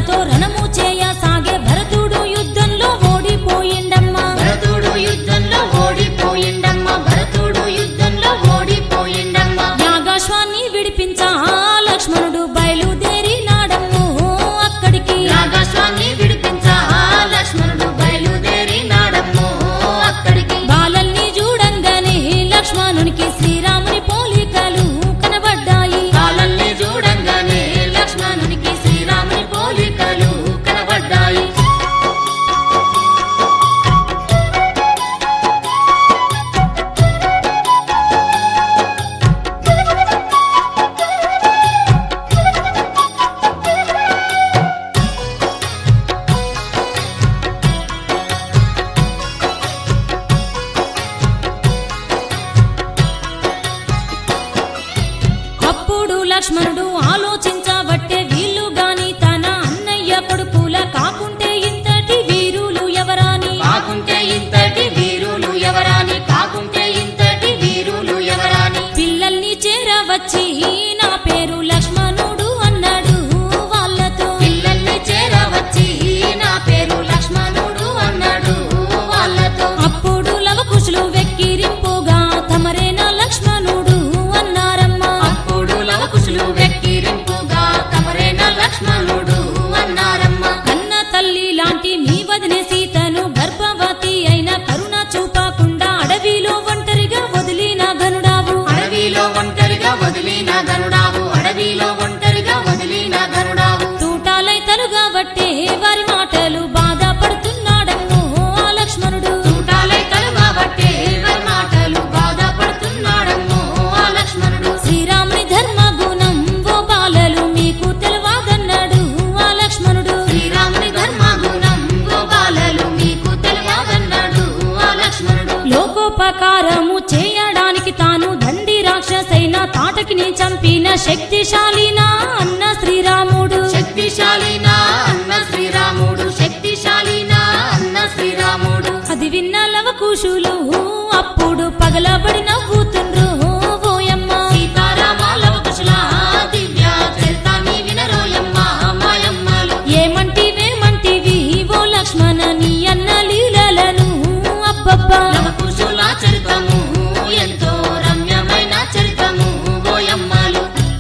లవకుశులతో రణము చేయ సాగే భరతుడు యుద్ధంలో ఓడిపోయిండమ్మా. భరతుడు యుద్ధంలో ఓడిపోయిండమ్మా. భరతుడు యుద్ధంలో ఓడిపోయిండమ్మా. యాగాశ్వాన్ని విడిపించా లక్ష్మణుడు బయలుదేరినాడమ్ము అక్కడికి. యాగాశ్వాన్ని విడిపించా లక్ష్మణుడు బయలుదేరినాడమ్మో అక్కడికి. బాలల్ని చూడంగానే లక్ష్మణునికి శ్రీరాముని పోలికలు కనబడ్డాయి. బాలల్ని చూడంగానే లక్ష్మణునికి శ్రీరాముని పోలికలు కనబడ్డాయి. అప్పుడు లక్ష్మణుడు ఆలోచించబట్టే వీళ్ళు గాని తన అన్నయ్య కొడుకుల కాకుంటే ఇంతటి వీరులు ఎవరాని. కాకుంటే ఇంతటి వీరులు ఎవరాని. కాకుంటే ఇంతటి వీరులు ఎవరాని. పిల్లల్ని చేరవచ్చి నా పేరు లక్ష్మణుడు అన్నాడు వాళ్ళతో. పిల్లల్ని చేరవచ్చి నా పేరు లక్ష్మణుడు అన్నాడు వాళ్ళతో. అప్పుడు లవకుశులు వెక్కిరింపుగా తమరేనా లక్ష్మణుడు అన్నారమ్మా. అప్పుడు లవకుశులు వెక్కిరింపుగా తమరేనా లక్ష్మణుడు అన్నారమ్మా. కన్న తల్లి లాంటి నీ వదినే సీతను గర్భవతి అయిన కరుణ చూపకుండా అడవిలో ఒంటరిగా వదిలిన గనుడావు. అడవిలో ఒంటరిగా వదిలిన గనుడావు. అడవిలో ఒంటరిగా వదిలిన గనుడావు. తూటాలై తలుగాబట్టే వారి మాటలు బాధపడుతున్నాడమ్మో ఆ లక్ష్మణుడు. తూటాలై కలుగబట్టే వారి మాటలు బాధపడుతున్నాడమ్మో ఆ లక్ష్మణుడు. శ్రీరాముని ధర్మ గుణం ఓ బాలలు మీకు తెలవాదన్నాడు ఆ లక్ష్మణుడు. శ్రీరాముని ధర్మ గుణం గోపాలలు మీకు తెలియదన్నాడు ఆ లక్ష్మణుడు. లోకోపకారము చేయడానికి తాను దండి రాక్షసైన తాటకిని చంపిన శక్తిశాలినా అన్న శ్రీరాముడు. శక్తిశాలినా అన్న శ్రీరాముడు. శక్తిశాలినా అన్న శ్రీరాముడు. అది విన్న లవకుశులు అప్పుడు పగలబడి నవ్వుతుండ్రు ఓయమ్మ. సీతారామాల కుశల దివ్య చరితాన్ని వినరోయమ్మ మాయమ్మలు. ఏమంటివి ఓ లక్ష్మణ నీ అన్న లీలలను అబ్బబ్బా. లవకుశుల చరితము ఎంతో రమ్యమైన చరితము ఓయమ్మలు.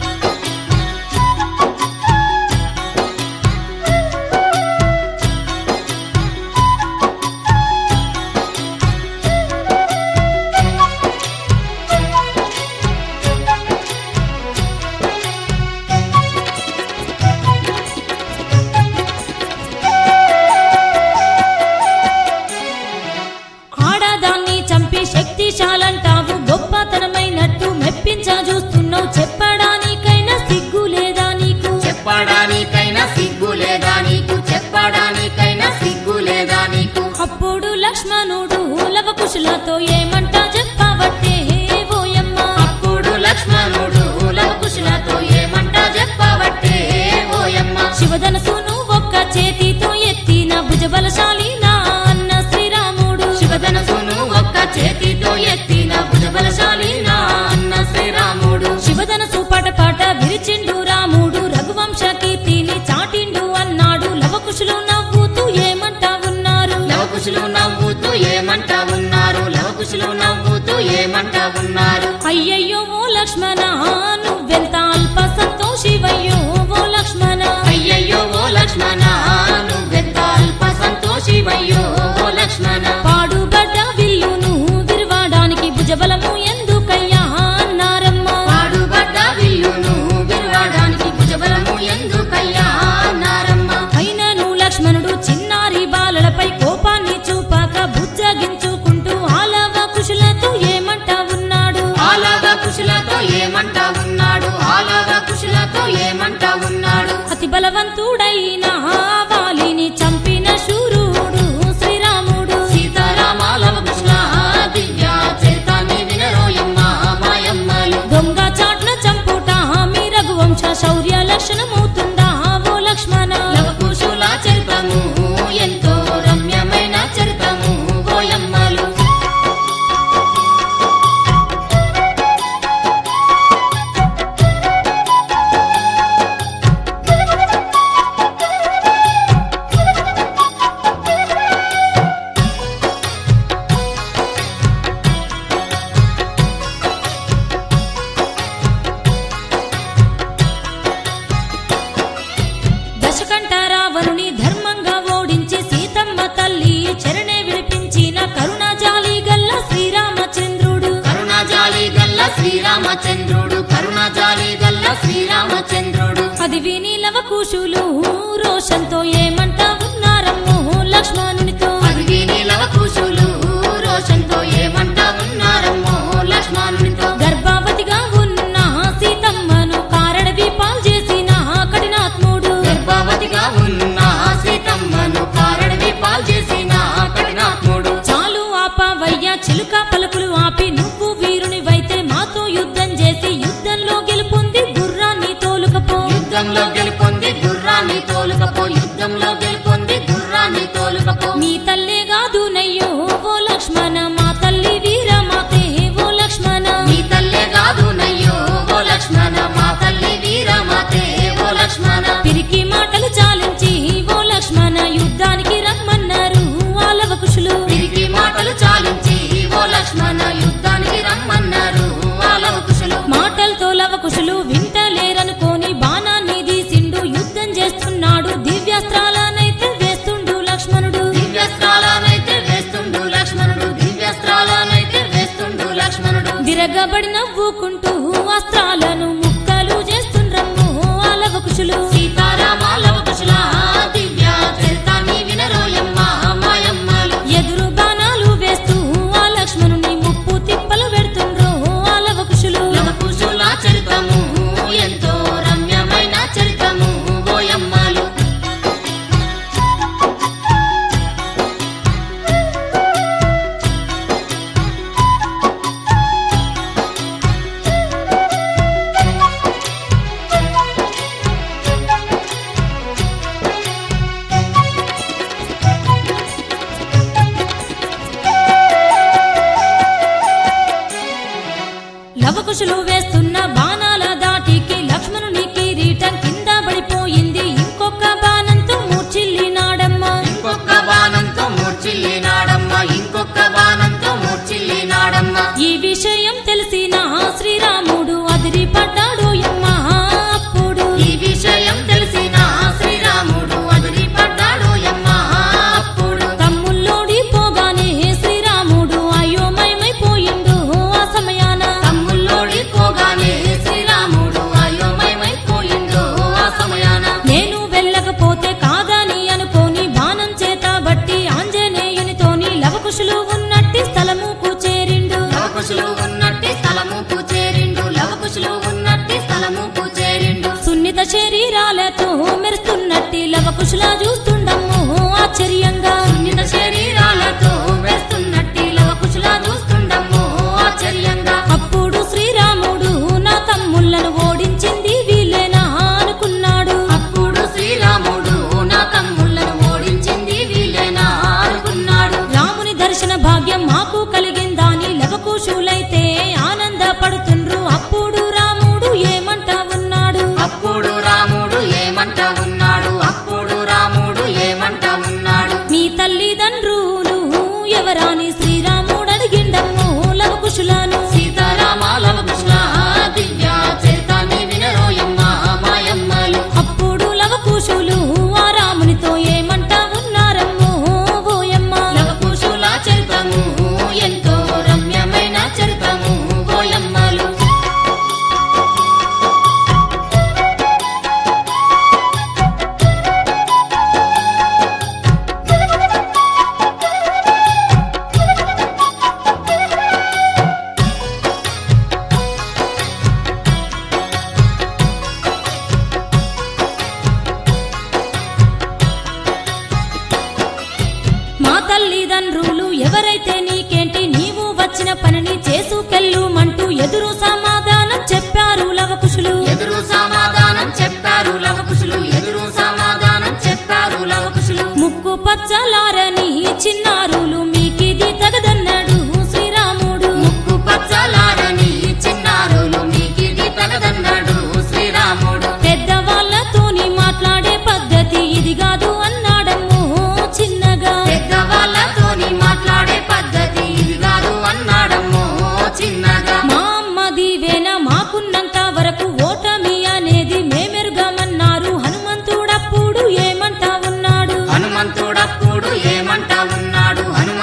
ఆడదాన్ని చంపి శక్తిశాలంటావు గొప్పతనమైనట్టు మెప్పించ చూస్తున్నావు. చెప్పడానికైనా సిగ్గు లేదా నీకు. చెప్పడానికైనా సిగ్గు లేదా నీకు. చెప్పడానికైనా సిగ్గు లేదా నీకు. అప్పుడు లక్ష్మణుడు లవకుశులతో ఏమంటా చెప్పబట్టే ఓయమ్మ. అప్పుడు లక్ష్మణుడు లవకుశులతో ఏమంటా చెప్పబట్టే ఓయమ్మ. శివధనసును ఒక్క చేతితో ఎత్తిన భుజబలశాలి నా అన్న శ్రీరాముడు. శివధనసును ఒక్క చేతితో ఎత్తిన భుజబలశాలి నా అన్న శ్రీరాముడు. శివధనసు పటపట విరిచిండు రాముడు. రఘువంశ కీర్తిని చాటిండు అన్నాడు. లవకుశులు నవ్వుతూ ఏమంటా ఉన్నారు. లవకుశులు నవ్వుతూ ఏమంటా ఉన్నారు. లవకుశులు నవ్వుతూ ఏమంటా ఉన్నారు. అయ్యయ్యో ఓ లక్ష్మణ నువ్వెంత అల్ప సంతోషివయ్యో ఓ లక్ష్మణ. అయ్యయ్యో ఓ లక్ష్మణ నువ్వెంత అల్ప సంతోషివయ్యో ఓ లక్ష్మణ. పాడుబడ్డ విల్లును విరవడానికి భుజబలము ఎందుకయ్యా అన్నారమ్మా. పాడుబడ్డ విల్లును విరవడానికి భుజబలము ఎందుకయ్యా అన్నారమ్మ. అయినను లక్ష్మణుడు చిన్నారి బాలలపై కోపాన్ని చూపాక బుజ్జగించుకుంటూ ఆలవ కుశులతో ఏమంటా ఉన్నాడు. ఆలవ కుశులతో ఏమంటా ఉన్నాడు. ఆలవ కుశులతో ఏమంటా ఉన్నాడు. అతి బలవంతుడైన వాలిని చంపిన శూరుడు శ్రీరాముడు. సీతారామాల కుశల దివ్య చరితాన్ని వినరోయమ్మ మాయమ్మలు. దొంగ చాట్న చంపుట మీ రఘువంశ శౌర్య లక్షణమవుతుందా ఓ లక్ష్మణ. లవకుశుల చరితము ఎంతో రమ్యమైన చరితము ఓయమ్మలు. శ్రీరామచంద్రుడు కరుణాజాలి గల్ల శ్రీరామచంద్రుడు. అది విని లవకుశులు రోషంతో ఏమంట ఉన్నారమ్మో లక్ష్మణునితో. అది విని లవకుశులు రోషంతో ఏమంట ఉన్నారమ్మో లక్ష్మణునితో. గర్భవతిగా ఉన్న సీతమ్మను కారడవి పాలు చేసిన కఠినాత్ముడు. గర్భవతిగా ఉన్న సీతమ్మను కారడవి పాలు చేసిన కఠినాత్ముడు. చాలు ఆపవయ్యా చిలుక పలుకులు ఆపి, నువ్వు వీరునివైతే మాతో యుద్ధం చేసి యుద్ధంలో గెలుపొంది గుర్రాన్ని తోలుకపో. యుద్ధంలో గెలుపొంది గుర్రాన్ని తోలుకపో. యుద్ధంలో గెలుపొంది గుర్రాన్ని తోలుకపో. నీ తల్లే కాదు నయ్యో ఓ లక్ష్మణ, మా తల్లి వీరమాతే ఓ లక్ష్మణ. నీ తల్లే కాదు నయ్యో ఓ లక్ష్మణ, మా తల్లి వీరమాతే ఓ లక్ష్మణ. పిరికి మాటలు చాలించి ఓ లక్ష్మణ యుద్ధానికి రమ్మన్నారు ఆ లవకుశులు. పిరికి మాటలు చాలించి ఓ లక్ష్మణ యుద్ధానికి రమ్మన్నారు ఆ లవకుశులు. మాటలతో లవకుశులు వింటలేరనుకోని బాణాన్ని తీసిండు, యుద్ధం చేస్తున్నాడు. దివ్యాస్త్రాలనైతే వేస్తుండు లక్ష్మణుడు. దివ్యాస్త్రాలనైతే వేస్తుండు లక్ష్మణుడు. దివ్యాస్త్రాలనైతే వేస్తుండు లక్ష్మణుడు. విరగబడి నవ్వుకుంటూ అస్త్రాలను ముక్కలు చేస్తుండ్రమ్మో ఆ లవకుశులు. సీతారామ లవకుశుల దివ్య చరితాన్ని వినరోయమ్మ మాయమ్మలు. ఎదురు బాణాలు వేస్తూ ఆ లక్ష్మణుని ముప్పు తిప్పలు పెడుతుండ్రో ఆ లవకుశులు. లవకుశుల చరితము ఎంతో రమ్యమైన చరితము ఓయమ్మలు. లవకుశులు వేస్తున్న బాణాల దాటికి లక్ష్మణుని కిరీటం కింద పడిపోయింది. ఇంకొక బాణంతో మూర్చిల్లినాడమ్మ. ఇంకొక బాణంతో మూర్చిల్లినాడమ్మ. ఇంకొక బాణంతో మూర్చిల్లినాడమ్మ. ఈ విషయం తెలిసిన శ్రీరాముడు అదిరిపడ్డాడు యమ్మ అప్పుడు. ఈ విషయం తెలిసిన శ్రీరాముడు అదిరిపడ్డాడు యమ్మ అప్పుడు. తమ్ముల్లోడి పోగానే శ్రీరాముడు అయోమయమైపోయిండు ఆ సమయాన. తమ్ముల్లోడి పోగానే శ్రీరాముడు అయోమయమైపోయిండు ఆ సమయాన. నేను వెళ్ళకపోతే కాదని అనుకోని బాణం చేత బట్టి ఆంజనేయునితోని లవకుశులు ఉన్నట్టి స్థలముకు చేరిండు. లవకుశులు ఉన్నట్టి స్థలముకు చేరిండు. లవకుశులు ఉన్నట్టి స్థలముకు చేరిండు. సున్నిత శరీరాలతో మెరుస్తున్నట్టి లవకుశుల చూస్తుండమ్మో ఆశ్చర్యంగా. సున్నిత శరీరాలతో వేస్తున్నట్టి లవకుశుల చూస్తుండమ్మో ఆశ్చర్యంగా. అప్పుడు శ్రీరాముడు నా తమ్ముళ్లను ఓడించింది వీళ్ళేనా అనుకున్నాడు. అప్పుడు శ్రీరాముడు నా తమ్ముళ్లను ఓడించింది వీళ్ళేనా అనుకున్నాడు. రాముని దర్శన భాగ్యం మాకు కలిగిందని లవకుశులైతే ఆనందపడుతుండ్రు. అప్పుడు రాముడు ఏమంట ఉన్నాడు. అప్పుడు రాముడు ఏమంట ఉన్నాడు. అప్పుడు రాముడు ఏమంట ఉన్నాడు. మీ తల్లిదండ్రులు ఎవరాని శ్రీరాముడు అడిగిండమ్మో లవకుశులను. సీతారామ లవకుశుల దివ్య చరితాన్ని వినరోయమ్మ మాయమ్మలు. అప్పుడు లవకుశులు ఆ రామునితో ఏమంట ఉన్నారమ్మో ఓయమ్మ. లవకుశుల చరితము ఎంతో రమ్యమైన చరితము ఓయమ్మలు. మా తల్లిదండ్రులు ఎవరైతే నీకేంటి, నీవు వచ్చిన పనిని చేసుకెళ్ళుమంటూ ఎదురు సమాధానం చెప్పారు లవకుశులు. ఎదురు సమాధానం చెప్పారు లవకుశులు. ఎదురు సమాధానం చెప్పారు లవకుశులు. ముక్కు పచ్చలారని చిన్నారులు మీకిది తగదన్నాడు శ్రీరాముడు. ముక్కు పచ్చలారని చిన్నారులు మీకిది తగదన్నాడు శ్రీరాముడు. పెద్దవాళ్లతోని మాట్లాడే పద్ధతి ఇది కాదు అన్నాడమ్మో చిన్నగా. పెద్దవాళ్లతోని మాట్లాడే పద్ధతి ఇది కాదు అన్నాడమ్మో చిన్నగా. మా అమ్మ దీవేన మాకున్నంత వరకు ఓటమి అనేది మేమెరుగమన్నారు. హనుమంతుడప్పుడు ఏమంటా ఉన్నాడు. హనుమంతుడప్పుడు ఏమంట ఉన్నాడు.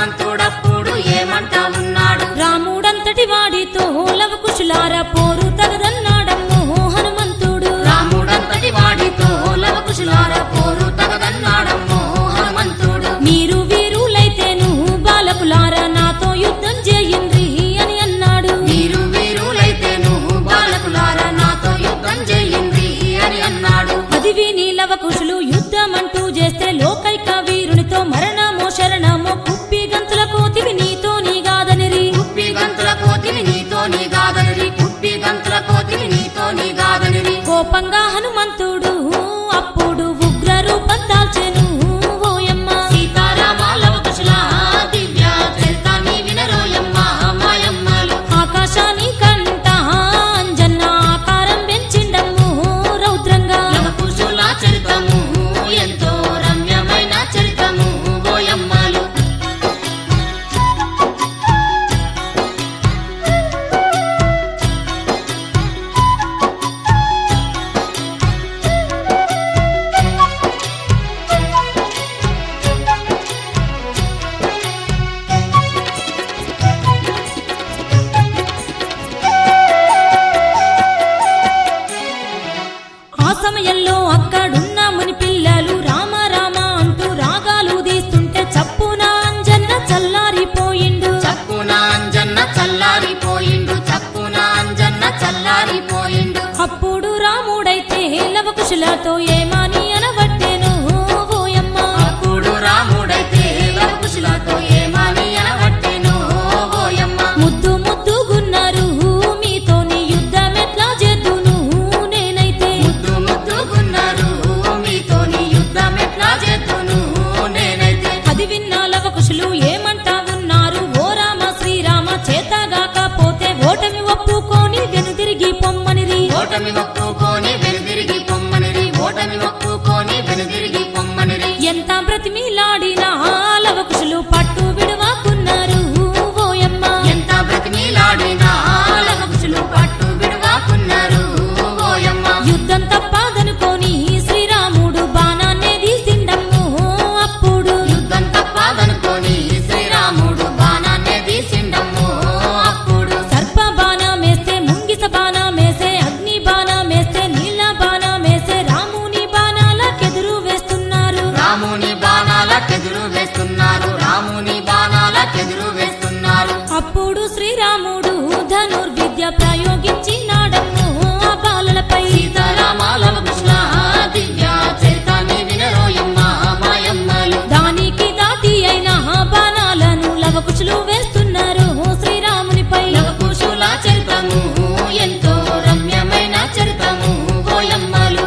సమయంలో అక్కడున్న ముని పిల్లలు రామ రామ అంటూ రాగాలు తీస్తుంటే చప్పున అంజన్న చల్లారిపోయిండు. చప్పున అంజన్న చల్లారిపోయిండు. చప్పున అంజన్న చల్లారిపోయిండు. అప్పుడు రాముడైతే లవకుశులతో ఏమని అనబట్టెను ఓయమ్మ. అప్పుడు రాముడైతే లవకుశులతో ఏమని అనబట్టెను ఓయమ్మ. ముద్దు ముద్దుగున్నారు మీతోని యుద్ధమెట్లా చేద్దును నేనైతే. ముద్దు ముద్దుగున్నారు మీతోని యుద్ధమెట్లా చేద్దును నేనైతే. అది విన్న లవకుశులు ఏమంటా ఉన్నారు ఓ రామ శ్రీరామ చేతగాకపోతే ఓటమి ఒప్పుకొని వెనుదిరిగి పొమ్మనిరి. ఓటమి ఒప్పుకొని వెనుదిరిగి పొమ్మనిరి. ఓటమి ఒప్పుకొని వెనుదిరిగి పొమ్మనిరి. ఎంత బ్రతిమిలాడినా లవకుశులు పట్టు విడవాకున్నారు ఓయమ్మ. ఎంత బ్రతిమిలాడినా లవకుశులు పట్టు విడవాకున్నారు ఓయమ్మ. యుద్ధం తప్పదనుకొని శ్రీరాముడు బాణాన్నే తీసిండమ్ము. అప్పుడు యుద్ధం తప్పదనుకొని శ్రీరాముడు బాణాన్నే తీసిండమ్ము. అప్పుడు సర్ప బాణమేస్తే ముంగిస బాణమేస్తే అగ్ని బాణమేస్తే నీళ్ళ బాణమేస్తే రాముని బాణాలకెదురు వేస్తున్నారు. రాముని బాణాలకెదురు వేస్తున్నారు. రాముని బాణాలకెదురు వేస్తున్నారు. అప్పుడు శ్రీరాముడు ధనుర్విద్య ప్రయోగించినాడమ్ము ఆ బాలలపై. సీతారామాల కృష్ణ దివ్య చరితాన్ని వినరోయమ్మ మాయమ్మలు. దానికి దాటి అయిన బాణాలను లవకుశులు వేస్తున్నారు శ్రీరామునిపై. లవకుశుల చరితము ఎంతో రమ్యమైన చరితము ఓయమ్మలు.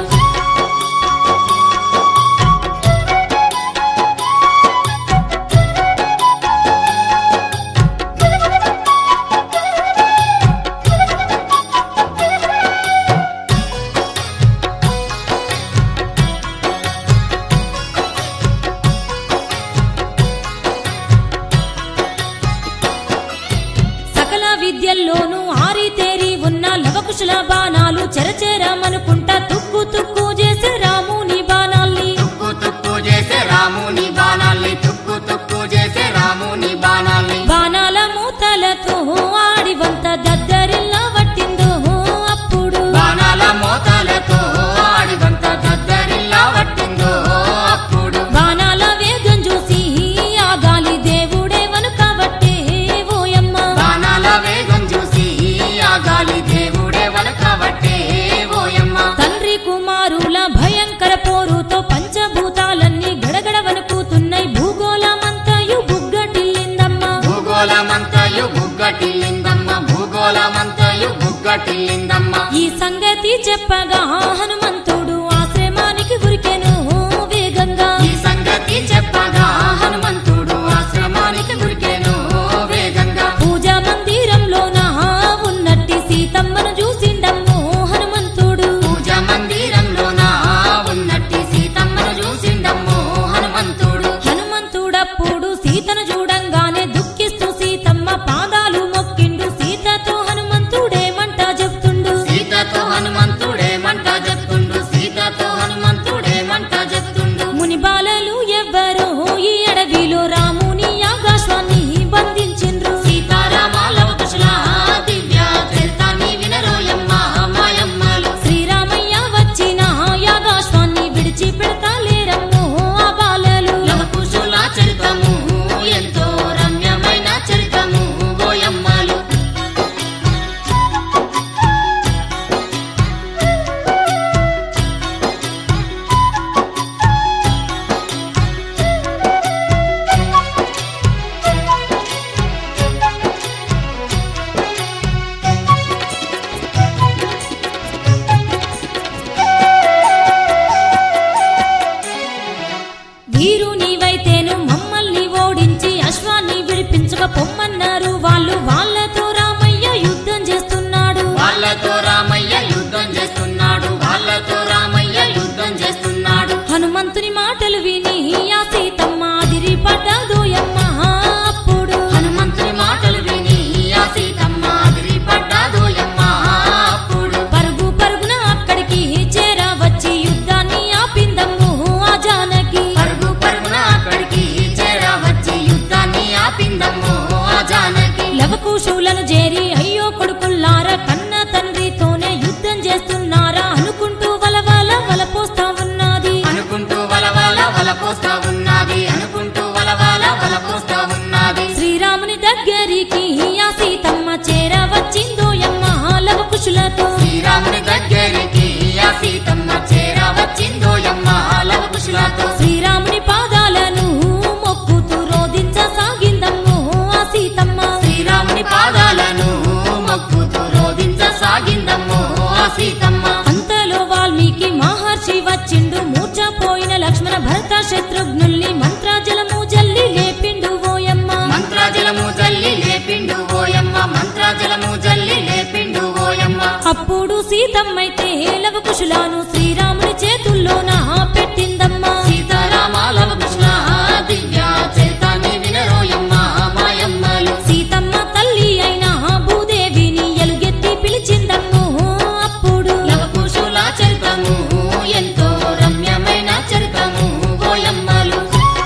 సకల విద్యల్లోనూ ఆరితేరి ఉన్న లవకుశుల బాణాలు చెరచేరమనుకుంటా తుక్కు తుక్కు చేసే రాముని బాణాల్ని. తుక్కు తుక్కు చేసే రాముని బాణాల్ని. తుక్కు తుక్కు చేసే రాముని బాణాల్ని. బాణాల మూతలతో ఆడివంత దద్దరిల్లా పట్టిందో అప్పుడు. బాణాల మోతాలతో ఆడిదంత దద్దరిల్లా పట్టిందో అప్పుడు. బాణాల వేగం చూసి ఆ గాలి దేవుడే వనుకబట్టే ఓయమ్మ. బాణాల వేగం చూసి ఆ గాలి దేవుడే వనకబట్టే ఓయమ్మ. తండ్రి కుమారుల భయంకర పోరుతో పంచభూతాలన్నీ గడగడ వణుకుతున్నాయి. భూగోళమంతయు బుగ్గటిల్లిందమ్మ. భూగోళమంతయు బుగ్గటిల్లిందమ్మ. భూగోళమంతయు బుగ్గటిల్లిందమ్మ. ఈ సంగతి చెప్పగా హనుమంతుడు ఆశ్రమానికి ఉరికెను వేగంగా. ఈ సంగతి చెప్పగా హనుమంతుడు ఆశ్రమానికి ఉరికెను వేగంగా. పూజా మందిరంలోన ఉన్నట్టి సీతమ్మను చూసిండమ్ము హనుమంతుడు. పూజ మందిరంలోన ఉన్నట్టి సీతమ్మను చూసిండమ్ము హనుమంతుడు. హనుమంతుడప్పుడు సీతను చూడంగానే దుఃఖిస్తూ సీతమ్మ పాదాలు మొక్కిండు. సీతతో హనుమంతుడేమంట చెప్తుండు. సీతతో హనుమంతుడేమంట చెప్తుండు. మన భరత శత్రుఘ్నుల్ని మంత్రాజలము జల్లి లేపిండు ఓయమ్మ మంత్రాజలము జల్లి లేపిండు ఓయమ్మ మంత్రాజలము జల్లి లేపిండు ఓయమ్మ అప్పుడు సీతమ్మైతే లవకుశులాను శ్రీరాముని చేతుల్లోన పెట్టిందమ్మా సీతారామాల కృష్ణ దివ్య చరితాన్ని వినరోయమ్మ మాయమ్మలు సీతమ్మ తల్లి అయిన భూదేవిని ఎలుగెత్తి పిలిచిందమ్ము అప్పుడు లవకుశుల చరితము ఎంతో రమ్యమైన చరితము ఓయమ్మలు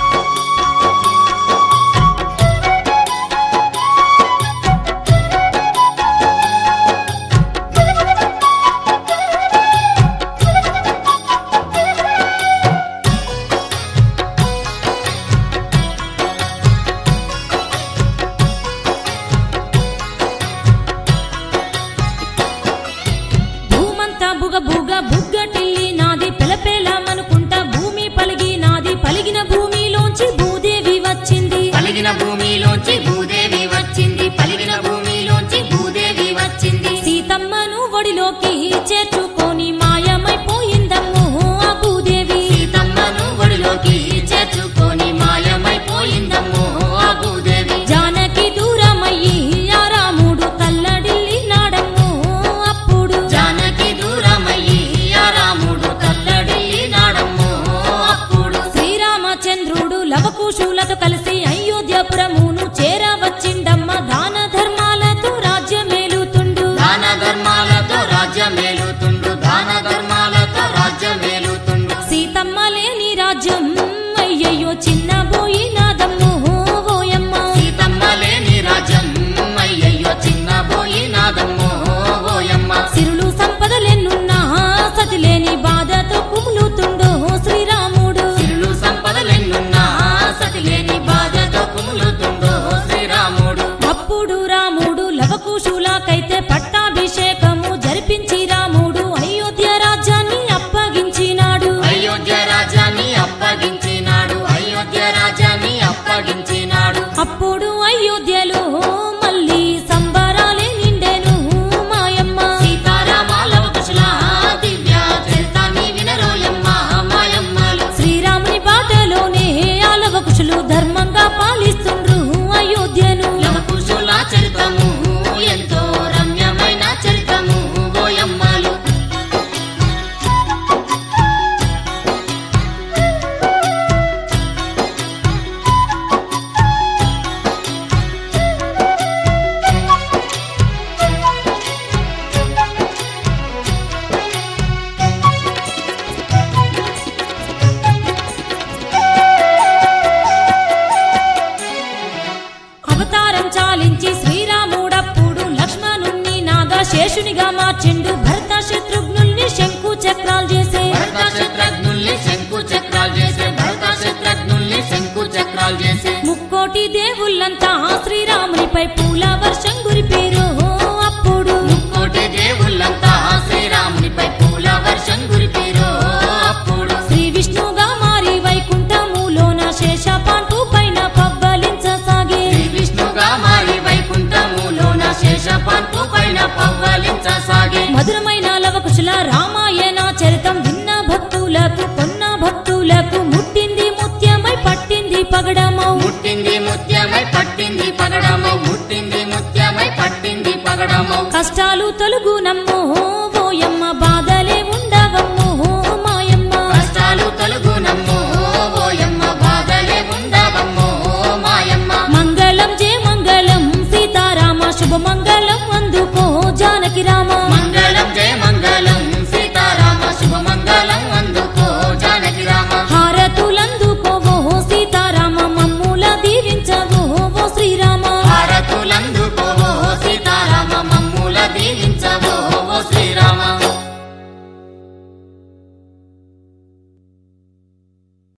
భూమంతా బుగ బుగ్గటిల్లి నాది పెలపేలామనుకుంటా భూమి పలిగి నాది పలిగిన భూమిలోంచి భూదేవి వచ్చింది పలిగిన భూమిలోంచి భూదేవి వచ్చింది పలిగిన భూమిలోంచి భూదేవి వచ్చింది సీతమ్మను ఒడిలోకి చేర్చుకొని మాయమైపోయిందమ్ము ఆ భూదేవి సీతమ్మను ఒడిలోకి చేర్చుకొని మాయమైపోయిందమ్మో ఆ భూదేవి జానకి దూరమయ్యి ఆ రాముడు తల్లడిల్లి నాడమ్ము అప్పుడు జానకి దూరమయ్యి ఆ రాముడు తల్లడిల్లి నాడమ్మో అప్పుడు శ్రీరామచంద్రుడు లవకుశులతో కలిసి అయోధ్యపురమును చేరవచ్చిండమ్మ దాన ధర్మాలతో రాజ్యమేలుతుండు దాన ధర్మాలతో రాజ్యమేలుతుండు దాన ధర్మాలతో రాజ్యమేలుతుండు సీతమ్మ లేని రాజ్యం అయ్యయ్యో చిన్నబోయినాదమ్ము ఓయమ్మ సీతమ్మ లేని రాజ్యం అయ్యయ్యో చిన్నబోయినాదమ్మో ఓయమ్మ సిరులు సంపదలెన్నున్నా సతి లేని బాధతో కుములుతుండో శ్రీరాముడు సిరులు సంపదలెన్నున్నా సతి లేని బాధతో కుములుతుండో శ్రీరాముడు అప్పుడు రాముడు లవకుశులకైతే పట్టాభిషేకము జరిపించి రాముడు అయోధ్య రాజ్యాన్ని అప్పగించినాడు అయోధ్య రాజ్యాన్ని అప్పగించినాడు అయోధ్య రాజ్యాన్ని అప్పగించినాడు అప్పుడు అయోధ్యలో మళ్ళీ సంబరాలే నిండెను మాయమ్మ సీతారామాల కుశల దివ్య చరితాన్ని వినరోయమ్మ మాయమ్మలు శ్రీరాముని బాటలోనే ఆ లవకుశులు ధర్మంగా పాలిస్తుండ్రు అయోధ్యను లవకుశుల చరితము ఎంతో రమ్యమైన చరితము ఓయమ్మలు అవతారం చాలించి శ్రీరాముడప్పుడు లక్ష్మణుణ్ణి నాగశేషునిగా మార్చిండు భరత శత్రుఘ్నుల్ని శంకు చక్రాలు చేసే భరత శత్రుఘ్నుల్ని శంకు చక్రాలు చేసే భరత శత్రుఘ్నుల్ని శంకు చక్రాలు చేసే ముక్కోటి దేవుళ్ళంతా శ్రీరామునిపై పూల వర్షం కురిపేరు అప్పుడు ముక్కోటి దేవుళ్ళంతా శ్రీరామునిపై పూల వర్షం కురిపిరో అప్పుడు శ్రీ విష్ణుగా మారి వైకుంఠములోన శేషపాంటు పైన పవ్వలించసాగే శ్రీ విష్ణుగా మారి వైకుంఠములోన శేషపాంపు పైన పవ్వలించసాగే మధురమైన లవకుశుల రామాయణ చరితం విన్న భక్తులకు కొన్న భక్తులకు ముట్టింది ముత్యమై పట్టింది పగడమౌ ముట్టింది ముత్యమై పట్టింది పగడమౌ ముట్టింది ముత్యమై పట్టింది పగడమౌ కష్టాలు తొలుగున